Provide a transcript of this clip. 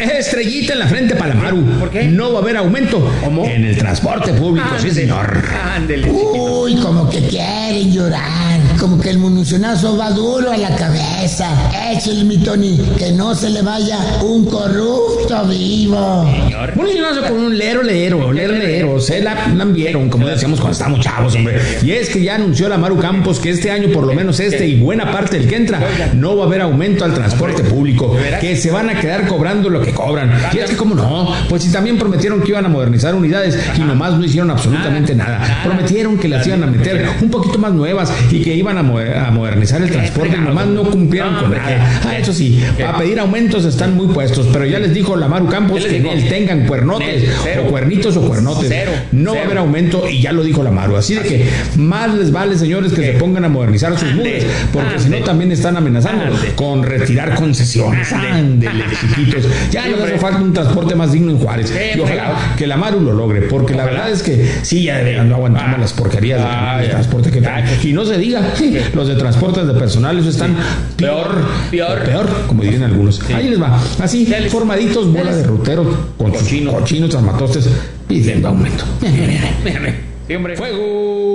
Estrellita en la frente para la Maru. ¿Por qué? No va a haber aumento. ¿Cómo? En el transporte público, sí, señor. Ándele. Uy, como que quieren llorar, como que el municionazo va duro a la cabeza. Échale, mi Tony, que no se le vaya un corrupto vivo. Señor. Municionazo con un lero. Se la vieron, como decíamos cuando estábamos chavos, hombre. Y es que ya anunció la Maru Campos que este año, por lo menos y buena parte del que entra, no va a haber aumento al transporte público, que se van a quedar cobrando lo que cobran. Y es que, ¿cómo no? Pues si también prometieron que iban a modernizar unidades y nomás no hicieron absolutamente nada. Prometieron que las iban a meter un poquito más nuevas y que iban a modernizar el transporte y nomás no cumplieron con nada. Eso sí, para pedir aumentos están muy puestos, pero ya les dijo la Maru Campos que él tengan cuernotes o cuernitos o cuernotes. No va a haber aumento y ya lo dijo la Maru. Así de que más les vale, señores, que se pongan a modernizar sus mudes, porque si no también están amenazando con retirar concesiones. Ándele, chiquitos. Ya les hace falta un transporte más digno en Juárez. Y ojalá que la Maru lo logre, porque la verdad es que sí, ya no aguantamos las porquerías de transporte que traen. Y no se diga, los de transportes de personal, eso están peor, como dirían algunos. Ahí les va, así, formaditos, bola de ruteros con sus cochinos trasmatostes pidiendo aumento. Sí, hombre. ¡Fuego!